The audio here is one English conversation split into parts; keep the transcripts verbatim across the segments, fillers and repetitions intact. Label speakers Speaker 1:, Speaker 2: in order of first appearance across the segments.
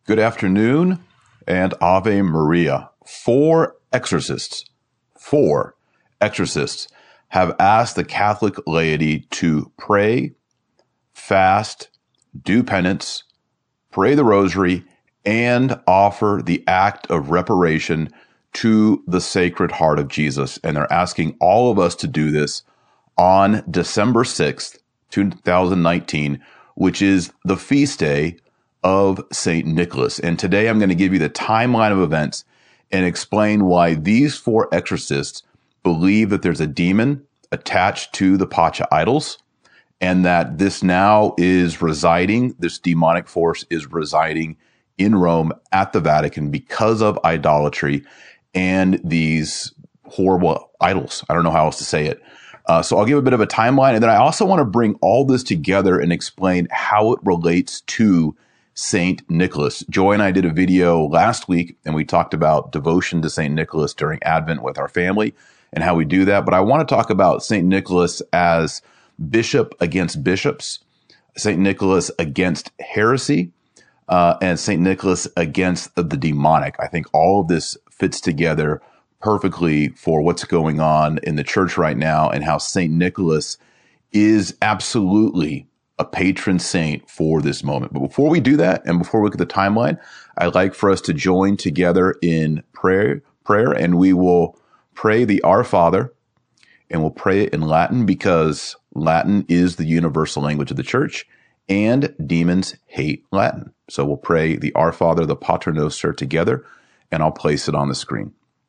Speaker 1: Good afternoon and Ave Maria. Four exorcists, four exorcists have asked the Catholic laity to pray, fast, do penance, pray the rosary, and offer the act of reparation to the Sacred Heart of Jesus. And they're asking all of us to do this on December sixth, two thousand nineteen, which is the feast day of Saint Nicholas. And today I'm going to give you the timeline of events and explain why these four exorcists believe that there's a demon attached to the Pacha idols and that this now is residing, this demonic force is residing in Rome at the Vatican because of idolatry and these horrible idols. I don't know how else to say it. Uh, so I'll give a bit of a timeline. And then I also want to bring all this together and explain how it relates to Saint Nicholas. Joy and I did a video last week, and we talked about devotion to Saint Nicholas during Advent with our family and how we do that. But I want to talk about Saint Nicholas as bishop against bishops, Saint Nicholas against heresy, uh, and Saint Nicholas against the demonic. I think all of this fits together perfectly for what's going on in the church right now and how Saint Nicholas is absolutely a patron saint for this moment. But before we do that, and before we look at the timeline, I'd like for us to join together in prayer, prayer, and we will pray the Our Father, and we'll pray it in Latin because Latin is the universal language of the church, and demons hate Latin. So we'll pray the Our Father, the Pater Noster together, and I'll place it on the screen.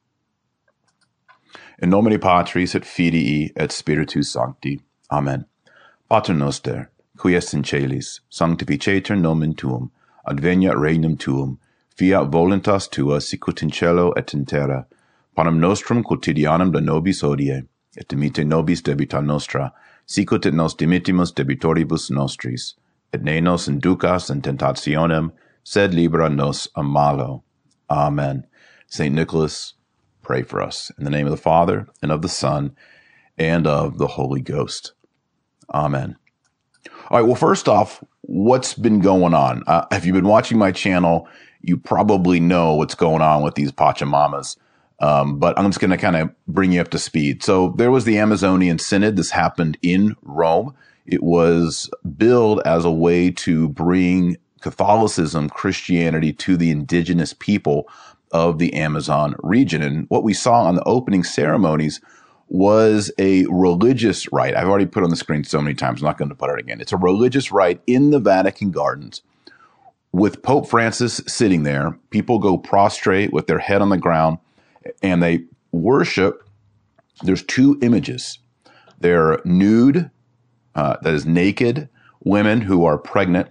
Speaker 1: In nomine Patris et Filii et Spiritus Sancti. Amen. Pater Noster, qui est in celis, sanctificetur nomen tuum, adveniat regnum tuum, fiat voluntas tua sicut in cielo et in terra. Panem nostrum quotidianum da nobis hodie, et dimitte nobis debita nostra, sicut et nos dimittimus debitoribus nostris, et ne nos inducas in tentationem, sed libera nos a malo. Amen. Saint Nicholas, pray for us. In the name of the Father, and of the Son, and of the Holy Ghost. Amen. All right, well, first off, what's been going on? Uh, if you've been watching my channel, you probably know what's going on with these Pachamamas. Um, but I'm just going to kind of bring you up to speed. So there was the Amazonian Synod. This happened in Rome. It was billed as a way to bring Catholicism, Christianity to the indigenous people of the Amazon region. And what we saw on the opening ceremonies was a religious rite. I've already put it on the screen so many times, I'm not going to put it again. It's a religious rite in the Vatican Gardens with Pope Francis sitting there. People go prostrate with their head on the ground and they worship. There's two images. They're nude, uh, that is naked, women who are pregnant.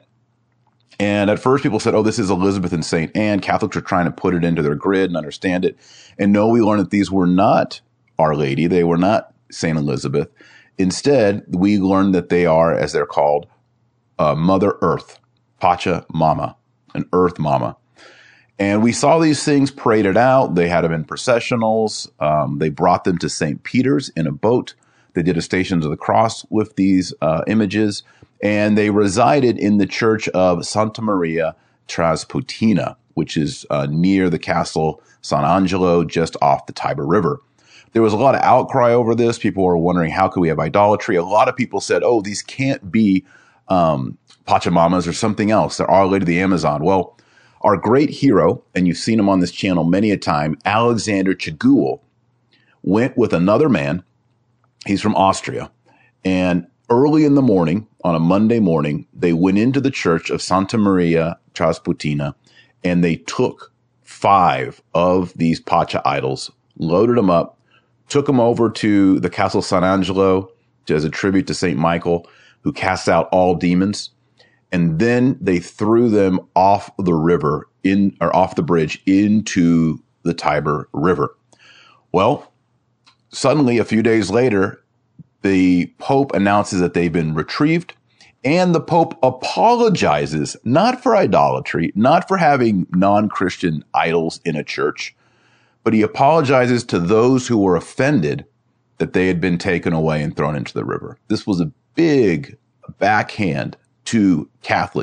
Speaker 1: And at first people said, oh, this is Elizabeth and Saint Anne. Catholics are trying to put it into their grid and understand it. And no, we learned that these were not Our Lady. They were not Saint Elizabeth. Instead, we learned that they are, as they're called, uh, Mother Earth, Pachamama, an Earth Mama. And we saw these things paraded out. They had them in processionals. Um, they brought them to Saint Peter's in a boat. They did a Stations of the Cross with these uh, images. And they resided in the church of Santa Maria Trasputina, which is uh, near the castle San Angelo, just off the Tiber River. There was a lot of outcry over this. People were wondering, how could we have idolatry? A lot of people said, oh, these can't be um, Pachamamas or something else. They're Our Lady of the Amazon. Well, our great hero, and you've seen him on this channel many a time, Alexander Chigul, went with another man. He's from Austria. And early in the morning, on a Monday morning, they went into the church of Santa Maria Trasputina, and they took five of these Pacha idols, loaded them up, took them over to the Castle San Angelo as a tribute to Saint Michael, who casts out all demons. And then they threw them off the river in, or off the bridge into the Tiber River. Well, suddenly a few days later, the Pope announces that they've been retrieved, and the Pope apologizes, not for idolatry, not for having non-Christian idols in a church, but he apologizes to those who were offended that they had been taken away and thrown into the river. This was a big backhand to Catholics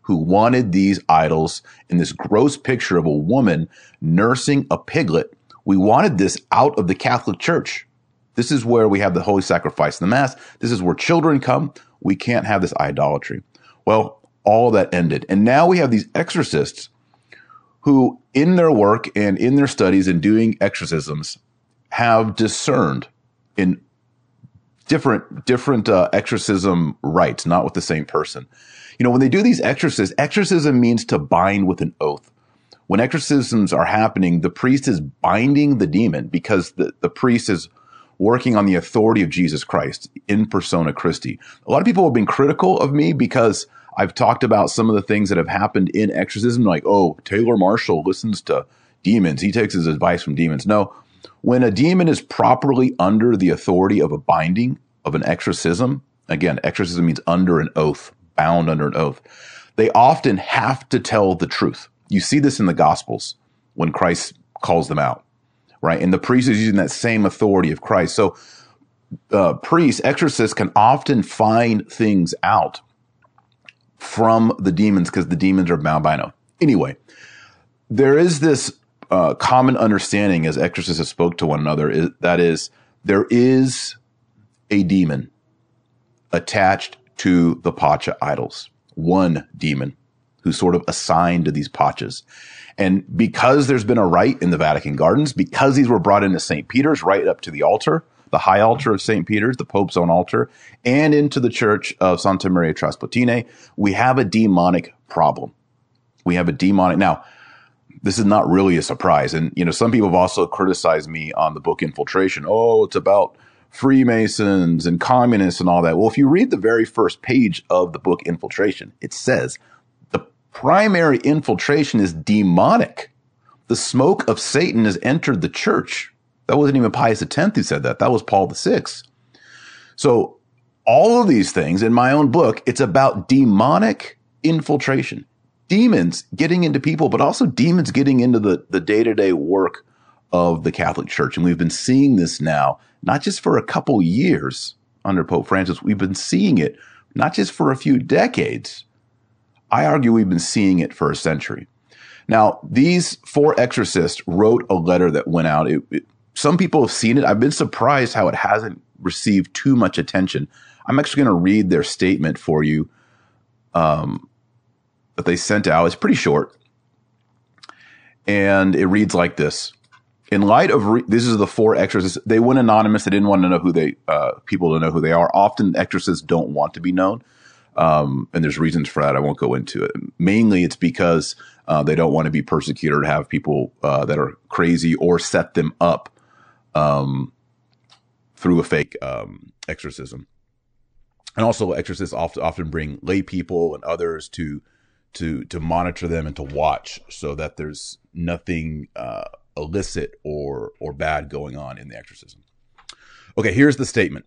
Speaker 1: who wanted these idols in this gross picture of a woman nursing a piglet. We wanted this out of the Catholic Church. This is where we have the holy sacrifice and the Mass. This is where children come. We can't have this idolatry. Well, all that ended. And now we have these exorcists who, in their work and in their studies and doing exorcisms, have discerned in different different uh, exorcism rites, not with the same person. You know, when they do these exorcisms, exorcism means to bind with an oath. When exorcisms are happening, the priest is binding the demon because the, the priest is working on the authority of Jesus Christ, in persona Christi. A lot of people have been critical of me because I've talked about some of the things that have happened in exorcism, like, oh, Taylor Marshall listens to demons. He takes his advice from demons. No, when a demon is properly under the authority of a binding, of an exorcism, again, exorcism means under an oath, bound under an oath, they often have to tell the truth. You see this in the Gospels when Christ calls them out, right? And the priest is using that same authority of Christ. So uh, priests, exorcists can often find things out from the demons because the demons are bound by an oath. Anyway, there is this uh, common understanding as exorcists have spoke to one another, is, that is, there is a demon attached to the Pacha idols, one demon who's sort of assigned to these Pachas. And because there's been a rite in the Vatican Gardens, because these were brought into Saint Peter's, right up to the altar, the high altar of Saint Peter's, the Pope's own altar, and into the church of Santa Maria Traspontina, we have a demonic problem. We have a demonic. Now, this is not really a surprise. And, you know, some people have also criticized me on the book Infiltration. Oh, it's about Freemasons and communists and all that. Well, if you read the very first page of the book Infiltration, it says the primary infiltration is demonic. The smoke of Satan has entered the church. That wasn't even Pius the tenth who said that. That was Paul the sixth. So all of these things in my own book, it's about demonic infiltration. Demons getting into people, but also demons getting into the, the day-to-day work of the Catholic Church. And we've been seeing this now, not just for a couple years under Pope Francis. We've been seeing it not just for a few decades. I argue we've been seeing it for a century. Now, these four exorcists wrote a letter that went out. It, it, some people have seen it. I've been surprised how it hasn't received too much attention. I'm actually going to read their statement for you um, that they sent out. It's pretty short. And it reads like this. In light of, re- this is the four exorcists. They went anonymous. They didn't want to know who they, uh, people to know who they are. Often exorcists don't want to be known. Um, and there's reasons for that. I won't go into it. Mainly it's because uh, they don't want to be persecuted or have people uh, that are crazy or set them up um, through a fake um, exorcism. And also exorcists often, often bring lay people and others to, to, to monitor them and to watch so that there's nothing uh, illicit or, or bad going on in the exorcism. Okay, here's the statement.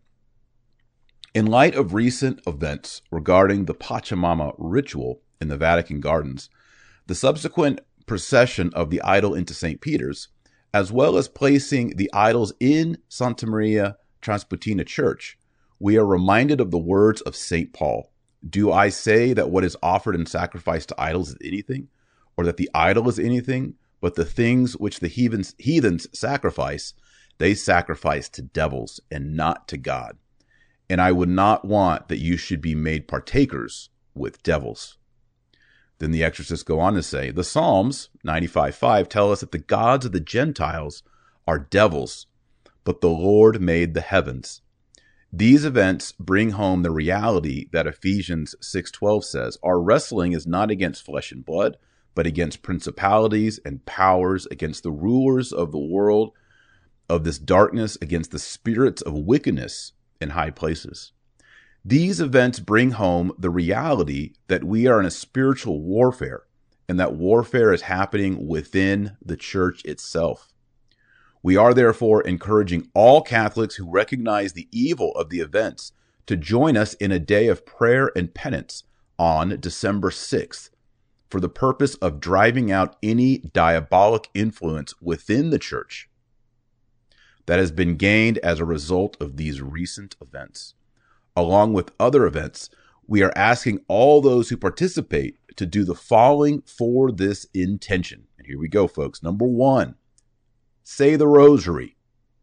Speaker 1: In light of recent events regarding the Pachamama ritual in the Vatican Gardens, the subsequent procession of the idol into Saint Peter's, as well as placing the idols in Santa Maria Traspontina Church, we are reminded of the words of Saint Paul. Do I say that what is offered in sacrifice to idols is anything, or that the idol is anything, but the things which the heathens, heathens sacrifice, they sacrifice to devils and not to God. And I would not want that you should be made partakers with devils. Then the exorcists go on to say, the Psalms ninety-five five tell us that the gods of the Gentiles are devils, but the Lord made the heavens. These events bring home the reality that Ephesians six twelve says, our wrestling is not against flesh and blood, but against principalities and powers, against the rulers of the world of this darkness, against the spirits of wickedness in high places. These events bring home the reality that we are in a spiritual warfare, and that warfare is happening within the church itself. We are therefore encouraging all Catholics who recognize the evil of the events to join us in a day of prayer and penance on December sixth for the purpose of driving out any diabolic influence within the church that has been gained as a result of these recent events. Along with other events, we are asking all those who participate to do the following for this intention. And here we go, folks. Number one, say the rosary.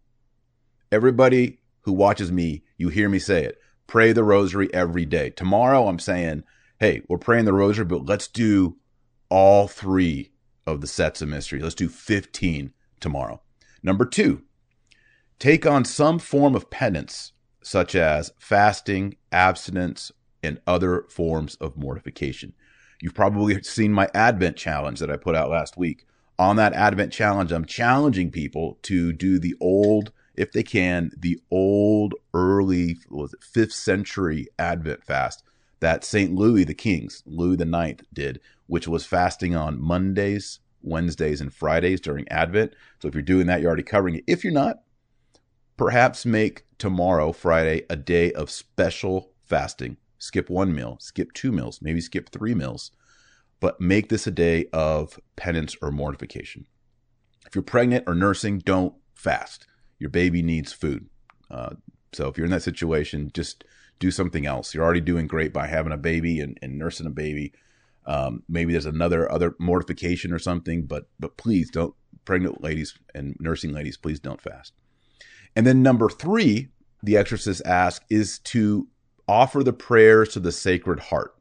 Speaker 1: Everybody who watches me, you hear me say it. Pray the rosary every day. Tomorrow I'm saying, hey, we're praying the rosary, but let's do all three of the sets of mysteries. Let's do fifteen tomorrow. Number two, take on some form of penance, such as fasting, abstinence, and other forms of mortification. You've probably seen my Advent challenge that I put out last week. On that Advent challenge, I'm challenging people to do the old, if they can, the old early, what was it, fifth century Advent fast that Saint Louis the Kings, Louis the Ninth did, which was fasting on Mondays, Wednesdays, and Fridays during Advent. So if you're doing that, you're already covering it. If you're not, perhaps make tomorrow, Friday, a day of special fasting. Skip one meal, skip two meals, maybe skip three meals, but make this a day of penance or mortification. If you're pregnant or nursing, don't fast. Your baby needs food. Uh, so if you're in that situation, just do something else. You're already doing great by having a baby and, and nursing a baby. Um, maybe there's another other mortification or something, but but please don't, pregnant ladies and nursing ladies, please don't fast. And then number three, the exorcist asks, is to offer the prayers to the Sacred Heart,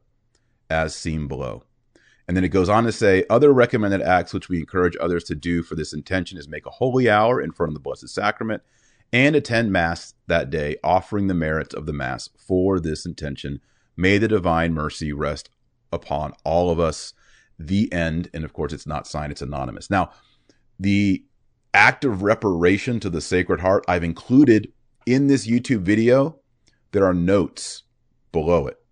Speaker 1: as seen below. And then it goes on to say, other recommended acts which we encourage others to do for this intention is make a holy hour in front of the Blessed Sacrament and attend Mass that day, offering the merits of the Mass for this intention. May the divine mercy rest upon all of us. The end. And of course, it's not signed, it's anonymous. Now, the act of reparation to the Sacred Heart, I've included in this YouTube video. There are notes below it.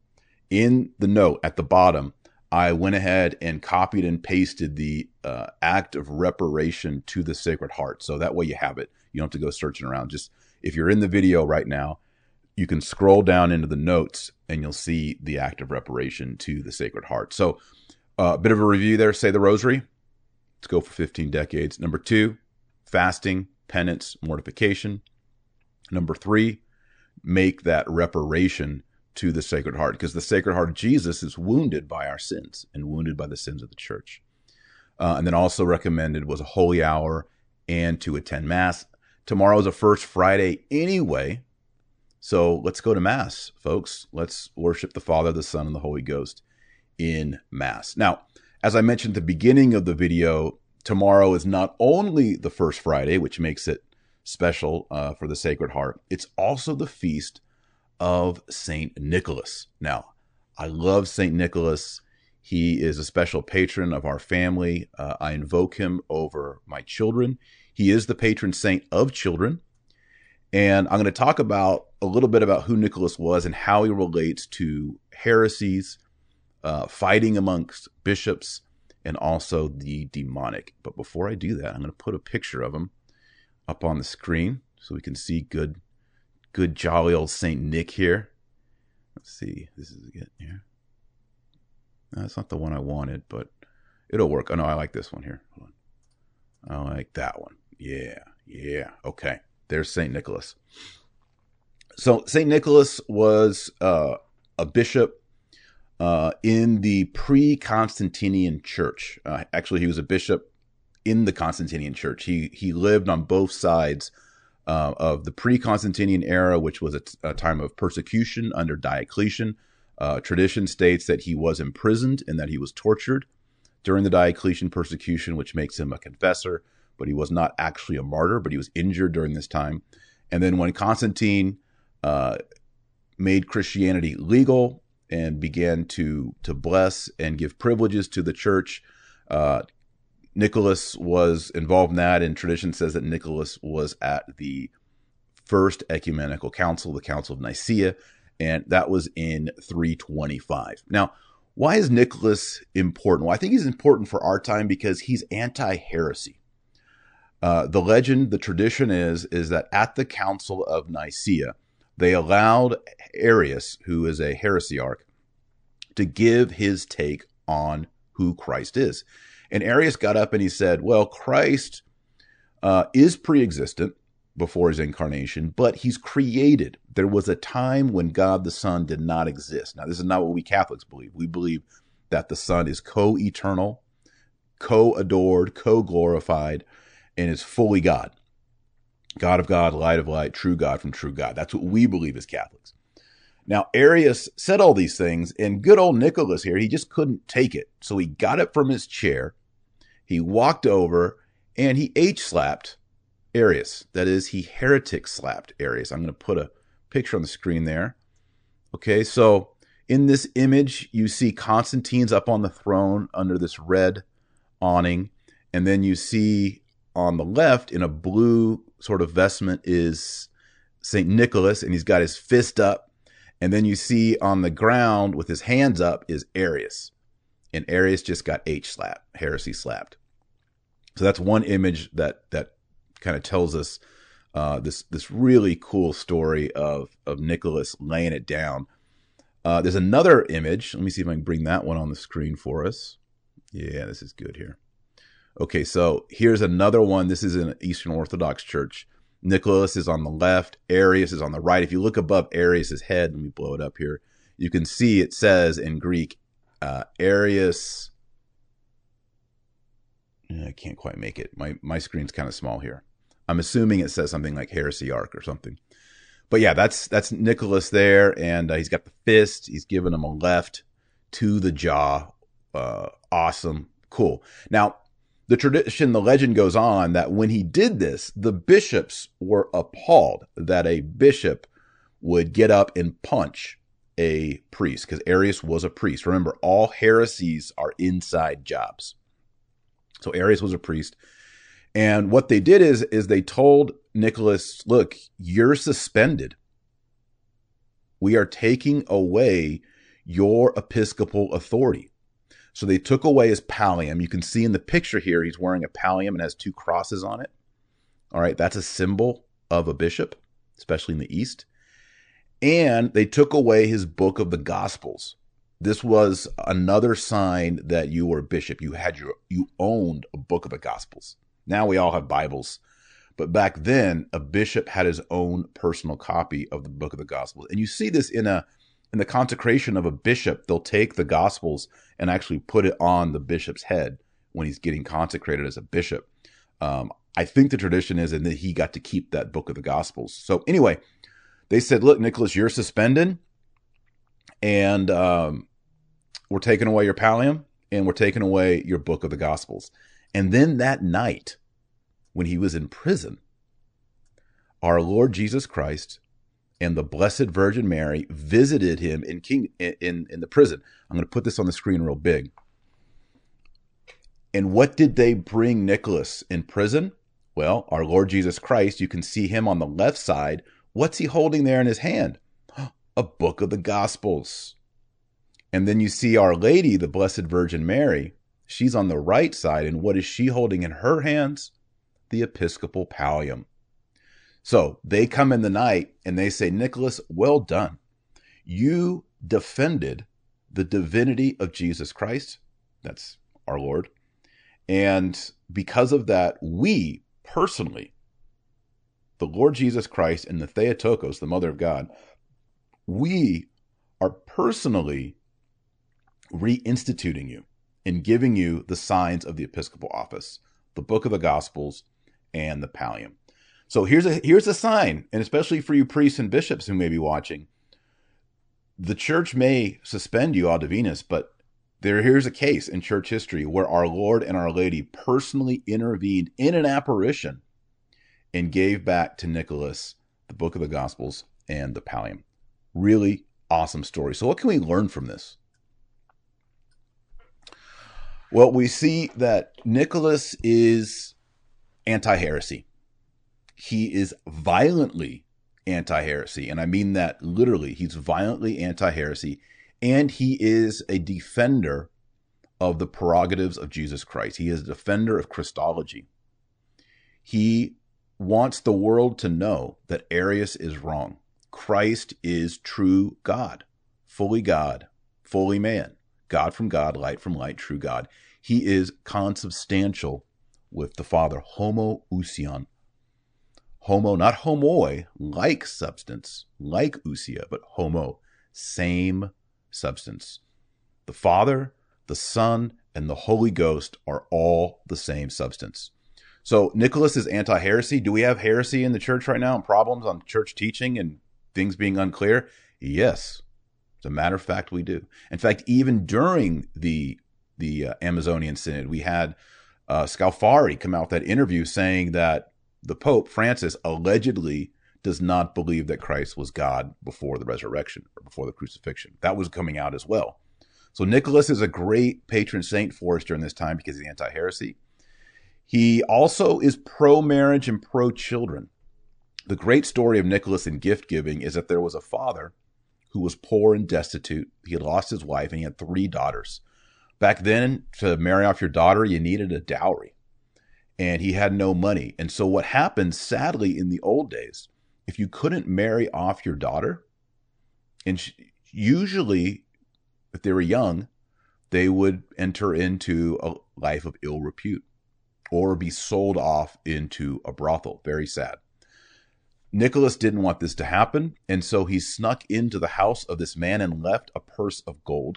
Speaker 1: In the note at the bottom, I went ahead and copied and pasted the uh, act of reparation to the Sacred Heart. So that way you have it. You don't have to go searching around. Just if you're in the video right now, you can scroll down into the notes and you'll see the act of reparation to the Sacred Heart. So a uh, bit of a review there. Say the rosary. Let's go for fifteen decades. Number two, fasting, penance, mortification. Number three, make that reparation to the Sacred Heart, because the Sacred Heart of Jesus is wounded by our sins and wounded by the sins of the church. Uh, and then also recommended was a holy hour and to attend Mass. Tomorrow is a First Friday anyway, so let's go to Mass, folks. Let's worship the Father, the Son, and the Holy Ghost in Mass. Now, as I mentioned at the beginning of the video, tomorrow is not only the First Friday, which makes it special uh, for the Sacred Heart, it's also the feast of Saint Nicholas. Now, I love Saint Nicholas. He is a special patron of our family. Uh, I invoke him over my children. He is the patron saint of children. And I'm going to talk about a little bit about who Nicholas was and how he relates to heresies, uh, fighting amongst bishops, and also the demonic. But before I do that, I'm going to put a picture of him up on the screen so we can see good, good jolly old Saint Nick here. Let's see. This is it here. No, that's not the one I wanted, but it'll work. Oh, no, I like this one here. Hold on. I like that one. Yeah, yeah. Okay, there's Saint Nicholas. So Saint Nicholas was uh, a bishop uh, in the pre-Constantinian church. Uh, actually, he was a bishop in the Constantinian church. He he lived on both sides uh, of the pre-Constantinian era, which was a, t- a time of persecution under Diocletian. Uh, tradition states that he was imprisoned and that he was tortured during the Diocletian persecution, which makes him a confessor, but he was not actually a martyr, but he was injured during this time. And then when Constantine uh, made Christianity legal and began to, to bless and give privileges to the church, uh, Nicholas was involved in that, and tradition says that Nicholas was at the First Ecumenical Council, the Council of Nicaea, and that was in three twenty-five. Now, why is Nicholas important? Well, I think he's important for our time because he's anti-heresy. Uh, the legend, the tradition is, is that at the Council of Nicaea, they allowed Arius, who is a heresiarch, to give his take on who Christ is. And Arius got up and he said, well, Christ uh, is pre-existent before his incarnation, but he's created. There was a time when God the Son did not exist. Now, this is not what we Catholics believe. We believe that the Son is co-eternal, co-adored, co-glorified, and is fully God. God of God, light of light, true God from true God. That's what we believe as Catholics. Now, Arius said all these things, and good old Nicholas here, he just couldn't take it. So he got up from his chair, he walked over, and he H-slapped Arius. That is, he heretic slapped Arius. I'm going to put a picture on the screen there. Okay, so in this image, you see Constantine's up on the throne under this red awning, and then you see on the left in a blue sort of vestment is Saint Nicholas, and he's got his fist up. And then you see on the ground with his hands up is Arius. And Arius just got H-slapped, heresy slapped. So that's one image that that kind of tells us uh, this this really cool story of, of Nicholas laying it down. Uh, there's another image. Let me see if I can bring that one on the screen for us. Yeah, this is good here. Okay, so here's another one. This is an Eastern Orthodox church. Nicholas is on the left. Arius is on the right. If you look above Arius's head, let me blow it up here. You can see it says in Greek, uh, Arius. I can't quite make it. My my screen's kind of small here. I'm assuming it says something like Heresiarch or something. But yeah, that's that's Nicholas there, and uh, he's got the fist. He's giving him a left to the jaw. Uh, awesome, cool. Now, the tradition, the legend goes on that when he did this, the bishops were appalled that a bishop would get up and punch a priest, because Arius was a priest. Remember, all heresies are inside jobs. So Arius was a priest. And what they did is, is they told Nicholas, look, you're suspended. We are taking away your episcopal authority. So they took away his pallium. You can see in the picture here, he's wearing a pallium and has two crosses on it. All right, that's a symbol of a bishop, especially in the East. And they took away his book of the Gospels. This was another sign that you were a bishop. You had your, you owned a book of the Gospels. Now we all have Bibles. But back then, a bishop had his own personal copy of the book of the Gospels. And you see this in a in the consecration of a bishop. They'll take the Gospels and actually put it on the bishop's head when he's getting consecrated as a bishop. Um, I think the tradition is and that he got to keep that book of the Gospels. So anyway, they said, look, Nicholas, you're suspended, and um, we're taking away your pallium, and we're taking away your book of the Gospels. And then that night, when he was in prison, our Lord Jesus Christ and the Blessed Virgin Mary visited him in King in, in the prison. I'm going to put this on the screen real big. And what did they bring Nicholas in prison? Well, our Lord Jesus Christ, you can see him on the left side. What's he holding there in his hand? A book of the Gospels. And then you see Our Lady, the Blessed Virgin Mary. She's on the right side. And what is she holding in her hands? The episcopal pallium. So they come in the night and they say, Nicholas, well done. You defended the divinity of Jesus Christ. That's our Lord. And because of that, we personally, the Lord Jesus Christ and the Theotokos, the Mother of God, we are personally reinstituting you and giving you the signs of the episcopal office, the book of the Gospels, and the pallium. So here's a here's a sign, and especially for you priests and bishops who may be watching, the church may suspend you ad divinis, but there here's a case in church history where our Lord and Our Lady personally intervened in an apparition and gave back to Nicholas the book of the Gospels and the pallium. Really awesome story. So what can we learn from this? Well, we see that Nicholas is anti-heresy. He is violently anti-heresy, and I mean that literally. He's violently anti-heresy, and he is a defender of the prerogatives of Jesus Christ. He is a defender of Christology. He wants the world to know that Arius is wrong. Christ is true God, fully God, fully man, God from God, light from light, true God. He is consubstantial with the Father, homoousion. Homo, not homoi, like substance, like ousia, but homo, same substance. The Father, the Son, and the Holy Ghost are all the same substance. So Nicholas is anti-heresy. Do we have heresy in the church right now and problems on church teaching and things being unclear? Yes. As a matter of fact, we do. In fact, even during the the uh, Amazonian Synod, we had uh, Scalfari come out with that interview saying that the Pope, Francis, allegedly does not believe that Christ was God before the resurrection or before the crucifixion. That was coming out as well. So Nicholas is a great patron saint for us during this time because he's anti-heresy. He also is pro-marriage and pro-children. The great story of Nicholas in gift giving is that there was a father who was poor and destitute. He had lost his wife and he had three daughters. Back then, to marry off your daughter, you needed a dowry. And he had no money. And so what happened, sadly, in the old days, if you couldn't marry off your daughter, and she, usually, if they were young, they would enter into a life of ill repute or be sold off into a brothel. Very sad. Nicholas didn't want this to happen, and so he snuck into the house of this man and left a purse of gold.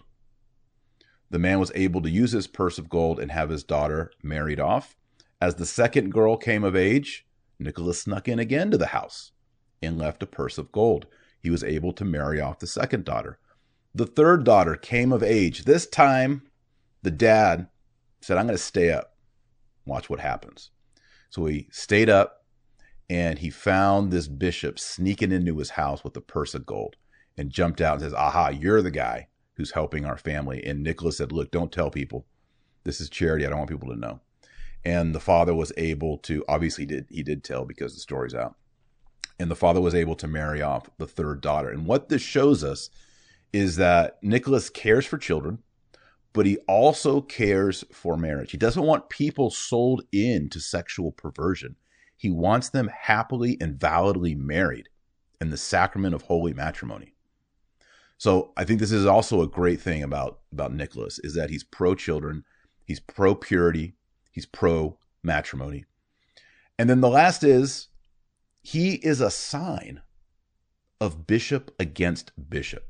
Speaker 1: The man was able to use his purse of gold and have his daughter married off. As the second girl came of age, Nicholas snuck in again to the house and left a purse of gold. He was able to marry off the second daughter. The third daughter came of age. This time, the dad said, I'm going to stay up. Watch what happens. So he stayed up, and he found this bishop sneaking into his house with a purse of gold and jumped out and says, aha, you're the guy who's helping our family. And Nicholas said, look, don't tell people. This is charity. I don't want people to know. And the father was able to, obviously did he did tell because the story's out. And the father was able to marry off the third daughter. And what this shows us is that Nicholas cares for children, but he also cares for marriage. He doesn't want people sold into sexual perversion. He wants them happily and validly married in the sacrament of holy matrimony. So I think this is also a great thing about, about Nicholas, is that he's pro-children, he's pro-purity, he's pro-matrimony. And then the last is, he is a sign of bishop against bishop.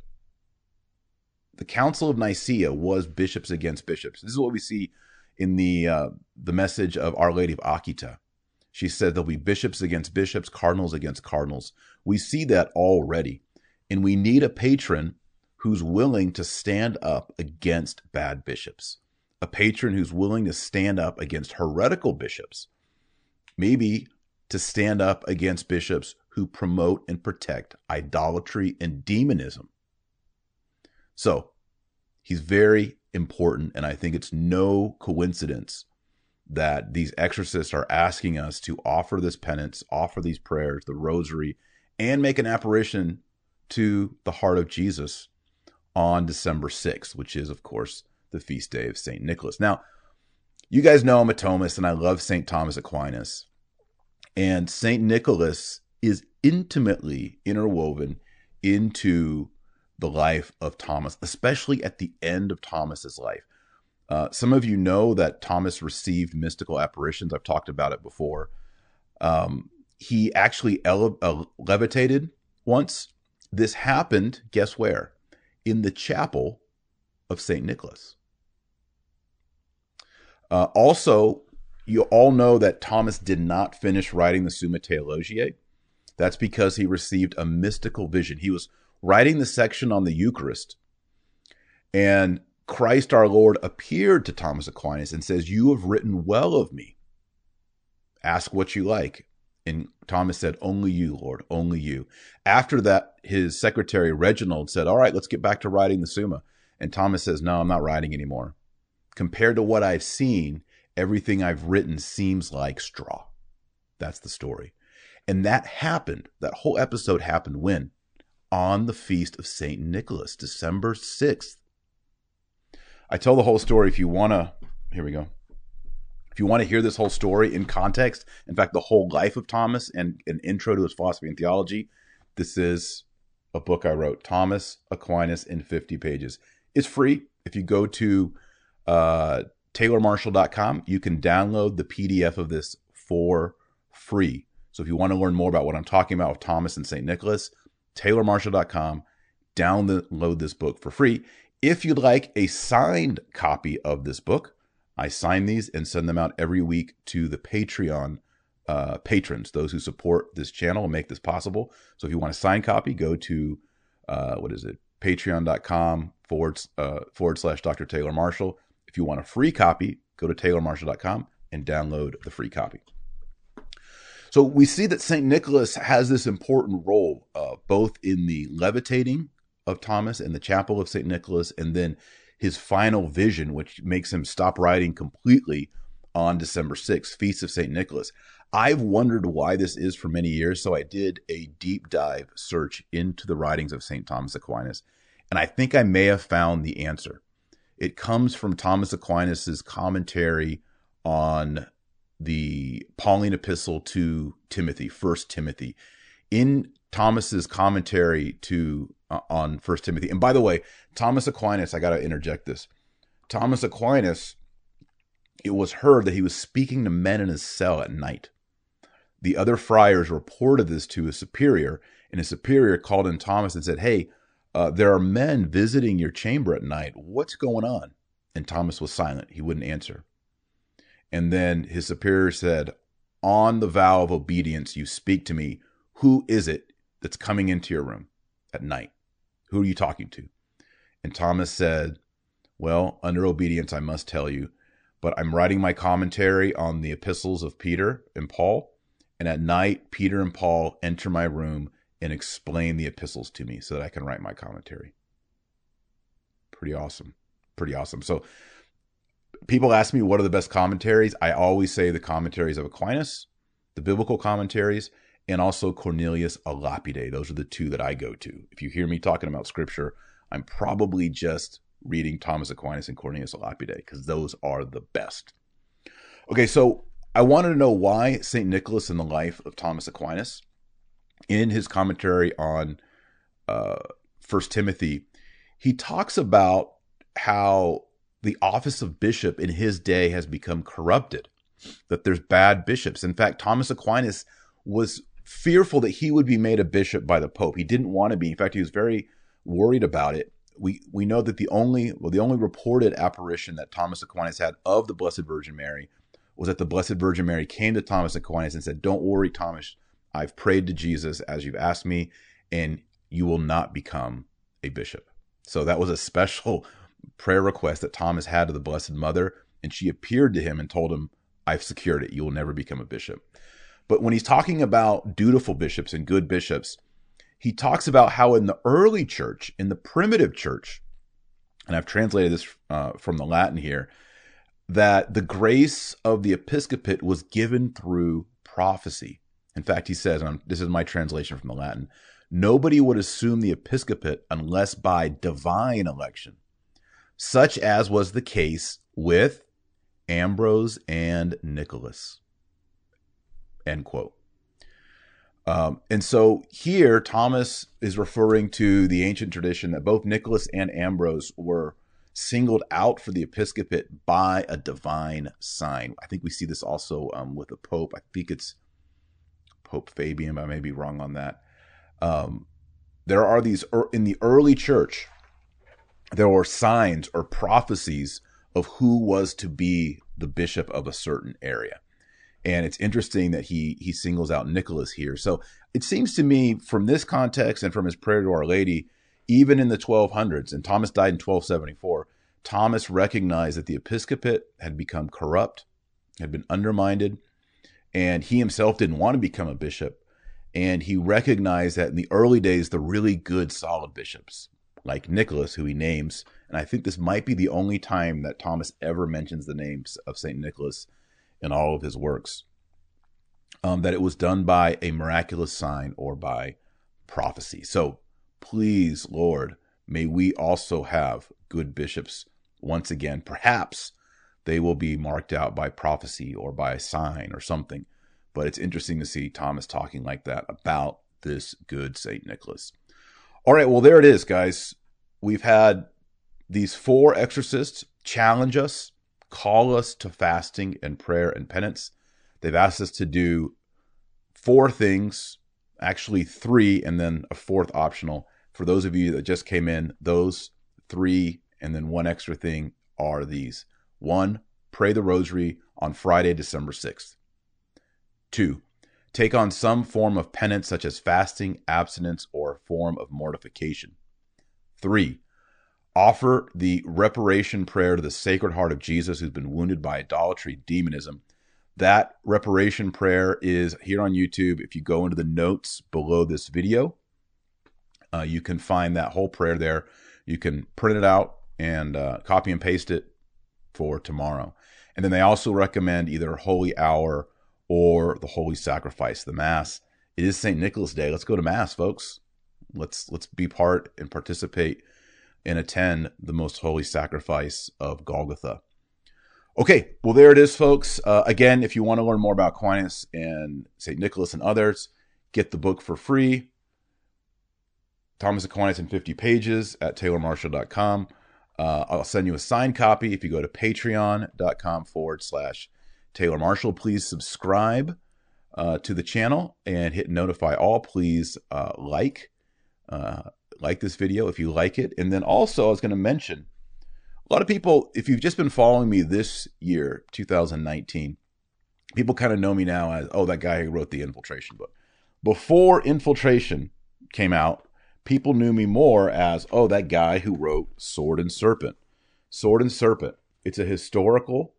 Speaker 1: The Council of Nicaea was bishops against bishops. This is what we see in the uh, the message of Our Lady of Akita. She said there'll be bishops against bishops, cardinals against cardinals. We see that already. And we need a patron who's willing to stand up against bad bishops. A patron who's willing to stand up against heretical bishops. Maybe to stand up against bishops who promote and protect idolatry and demonism. So, he's very important, and I think it's no coincidence that these exorcists are asking us to offer this penance, offer these prayers, the rosary, and make an apparition to the heart of Jesus on December sixth, which is, of course, the feast day of Saint Nicholas. Now, you guys know I'm a Thomist, and I love Saint Thomas Aquinas. And Saint Nicholas is intimately interwoven into the life of Thomas, especially at the end of Thomas's life. Uh, some of you know that Thomas received mystical apparitions. I've talked about it before. Um, he actually ele- uh, levitated once. This happened, guess where? In the chapel of Saint Nicholas. Uh, also, you all know that Thomas did not finish writing the Summa Theologiae. That's because he received a mystical vision. He was writing the section on the Eucharist, and Christ our Lord appeared to Thomas Aquinas and says, you have written well of me. Ask what you like. And Thomas said, only you, Lord, only you. After that, his secretary Reginald said, all right, let's get back to writing the Summa. And Thomas says, no, I'm not writing anymore. Compared to what I've seen, everything I've written seems like straw. That's the story. And that happened, that whole episode happened when? On the feast of Saint Nicholas, December sixth. I tell the whole story if you want to, here we go. If you want to hear this whole story in context, in fact, the whole life of Thomas and an intro to his philosophy and theology, this is a book I wrote, Thomas Aquinas in fifty pages. It's free. If you go to uh, Taylor Marshall dot com, you can download the P D F of this for free. So if you want to learn more about what I'm talking about with Thomas and Saint Nicholas, Taylor Marshall dot com, download this book for free. If you'd like a signed copy of this book, I sign these and send them out every week to the Patreon uh, patrons, those who support this channel and make this possible. So if you want a signed copy, go to, uh, what is it, patreon.com forward, uh, forward slash Doctor Taylor Marshall. If you want a free copy, go to taylor marshall dot com and download the free copy. So we see that Saint Nicholas has this important role, uh, both in the levitating of Thomas in the chapel of Saint Nicholas, and then his final vision, which makes him stop writing completely on December sixth, Feast of Saint Nicholas. I've wondered why this is for many years, so I did a deep dive search into the writings of Saint Thomas Aquinas, and I think I may have found the answer. It comes from Thomas Aquinas's commentary on the Pauline epistle to Timothy, First Timothy. In Thomas's commentary to uh, on First Timothy, and by the way, Thomas Aquinas, I got to interject this. Thomas Aquinas, it was heard that he was speaking to men in his cell at night. The other friars reported this to his superior, and his superior called in Thomas and said, hey, uh, there are men visiting your chamber at night. What's going on? And Thomas was silent. He wouldn't answer. And then his superior said, on the vow of obedience, you speak to me. Who is it that's coming into your room at night? Who are you talking to? And Thomas said, well, under obedience, I must tell you, but I'm writing my commentary on the epistles of Peter and Paul. And at night, Peter and Paul enter my room and explain the epistles to me so that I can write my commentary. Pretty awesome. Pretty awesome. So people ask me, what are the best commentaries? I always say the commentaries of Aquinas, the biblical commentaries, and also Cornelius a Lapide. Those are the two that I go to. If you hear me talking about scripture, I'm probably just reading Thomas Aquinas and Cornelius a Lapide, because those are the best. Okay, so I wanted to know why Saint Nicholas in the life of Thomas Aquinas, in his commentary on uh, First Timothy, he talks about how the office of bishop in his day has become corrupted, that there's bad bishops. In fact, Thomas Aquinas was fearful that he would be made a bishop by the Pope. He didn't want to be. In fact, he was very worried about it. We we know that the only well the only reported apparition that Thomas Aquinas had of the Blessed Virgin Mary was that the Blessed Virgin Mary came to Thomas Aquinas and said, don't worry, Thomas, I've prayed to Jesus as you've asked me, and you will not become a bishop. So that was a special prayer request that Thomas had to the Blessed Mother, and she appeared to him and told him, I've secured it. You will never become a bishop. But when he's talking about dutiful bishops and good bishops, he talks about how in the early church, in the primitive church, and I've translated this uh, from the Latin here, that the grace of the episcopate was given through prophecy. In fact, he says, and this is my translation from the Latin, nobody would assume the episcopate unless by divine election, such as was the case with Ambrose and Nicholas. End quote. Um, and so here, Thomas is referring to the ancient tradition that both Nicholas and Ambrose were singled out for the episcopate by a divine sign. I think we see this also um, with the Pope. I think it's Pope Fabian, I may be wrong on that. Um, there are these, in the early church, there were signs or prophecies of who was to be the bishop of a certain area. And it's interesting that he he singles out Nicholas here. So it seems to me from this context and from his prayer to Our Lady, even in the twelve hundreds, and Thomas died in twelve seventy-four, Thomas recognized that the episcopate had become corrupt, had been undermined, and he himself didn't want to become a bishop. And he recognized that in the early days, the really good, solid bishops, like Nicholas, who he names, and I think this might be the only time that Thomas ever mentions the names of Saint Nicholas in all of his works, um, that it was done by a miraculous sign or by prophecy. So please, Lord, may we also have good bishops once again. Perhaps they will be marked out by prophecy or by a sign or something. But it's interesting to see Thomas talking like that about this good Saint Nicholas. All right, well, there it is, guys. We've had these four exorcists challenge us, call us to fasting and prayer and penance. They've asked us to do four things, actually three, and then a fourth optional. For those of you that just came in, those three And then one extra thing are these. One, pray the rosary on Friday, December sixth. Two, take on some form of penance such as fasting, abstinence, or a form of mortification. Three, offer the reparation prayer to the Sacred Heart of Jesus who's been wounded by idolatry, demonism. That reparation prayer is here on YouTube. If you go into the notes below this video, uh, you can find that whole prayer there. You can print it out and uh, copy and paste it for tomorrow. And then they also recommend either Holy Hour or the Holy Sacrifice, the Mass. It is Saint Nicholas Day. Let's go to Mass, folks. Let's let's be part and participate and attend the most holy sacrifice of Golgotha. Okay, well, there it is, folks. Uh, again, if you want to learn more about Aquinas and Saint Nicholas and others, get the book for free. Thomas Aquinas in fifty pages at taylor marshall dot com. Uh, I'll send you a signed copy if you go to patreon.com forward slash Taylor Marshall. Please subscribe uh, to the channel and hit notify all. Please uh, like, uh, like this video if you like it. And then also I was going to mention, a lot of people, if you've just been following me this year, two thousand nineteen, people kind of know me now as, oh, that guy who wrote the Infiltration book. Before Infiltration came out, people knew me more as, oh, that guy who wrote Sword and Serpent. Sword and Serpent. It's a historical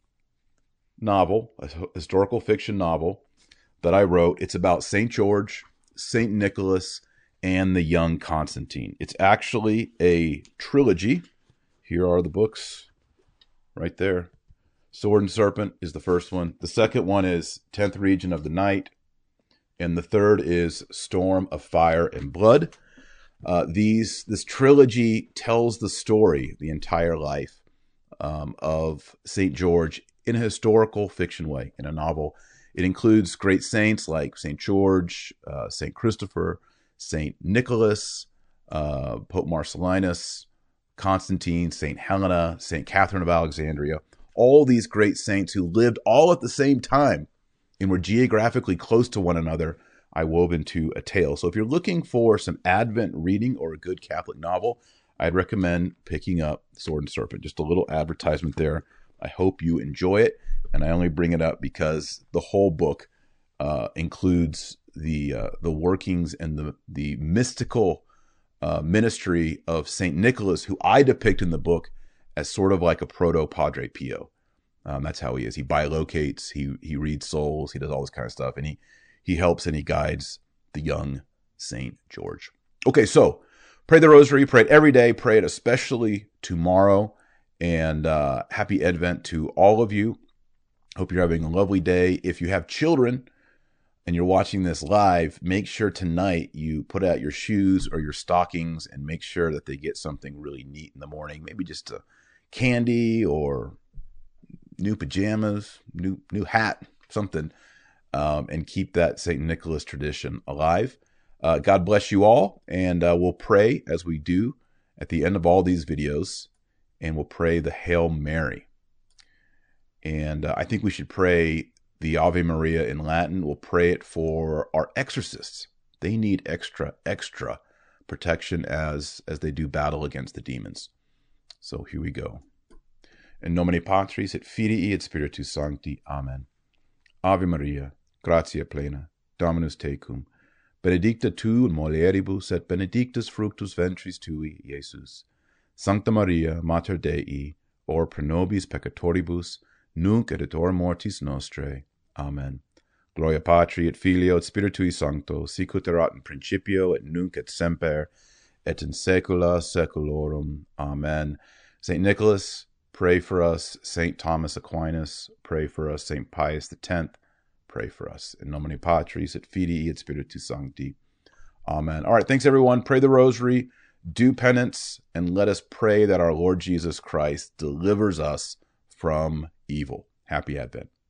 Speaker 1: novel, a historical fiction novel that I wrote. It's about Saint George, Saint Nicholas, and the young Constantine. It's actually a trilogy. Here are the books right there. Sword and Serpent is the first one. The second one is tenth Region of the Night. And the third is Storm of Fire and Blood. Uh, these This trilogy tells the story, the entire life um, of Saint George in a historical fiction way, in a novel. It includes great saints like Saint George, uh, Saint Christopher, Saint Nicholas, uh, Pope Marcellinus, Constantine, Saint Helena, Saint Catherine of Alexandria, all these great saints who lived all at the same time and were geographically close to one another. I wove into a tale. So if you're looking for some Advent reading or a good Catholic novel, I'd recommend picking up Sword and Serpent. Just a little advertisement there. I hope you enjoy it. And I only bring it up because the whole book uh, includes the uh, the workings and the, the mystical uh, ministry of Saint Nicholas, who I depict in the book as sort of like a proto-Padre Pio. Um, that's how he is. He bilocates, he he reads souls, he does all this kind of stuff, and he he helps and he guides the young Saint George. Okay, so pray the rosary, pray it every day, pray it especially tomorrow, and uh, happy Advent to all of you. Hope you're having a lovely day. If you have children and you're watching this live, make sure tonight you put out your shoes or your stockings and make sure that they get something really neat in the morning. Maybe just a candy or new pajamas, new new hat, something, um, and keep that Saint Nicholas tradition alive. Uh, God bless you all, and uh, we'll pray as we do at the end of all these videos, and we'll pray the Hail Mary. And uh, I think we should pray the Ave Maria in Latin. We'll pray it for our exorcists. They need extra, extra protection as, as they do battle against the demons. So here we go. In nomine Patris et Filii et Spiritus Sancti. Amen. Ave Maria, gratia plena, Dominus tecum, benedicta tu in mulieribus et benedictus fructus ventris tui, Iesus. Sancta Maria, Mater Dei, ora pro nobis peccatoribus, nunc et in hora mortis nostrae. Amen. Gloria Patri et Filio et Spiritui Sancto, sicut erat in principio et nunc et semper, et in saecula saeculorum. Amen. Saint Nicholas, pray for us. Saint Thomas Aquinas, pray for us. Saint Pius the tenth, pray for us. In nomine Patris et Filii et Spiritus Sancti. Amen. All right, thanks everyone. Pray the rosary, do penance, and let us pray that our Lord Jesus Christ delivers us from evil. Happy Advent.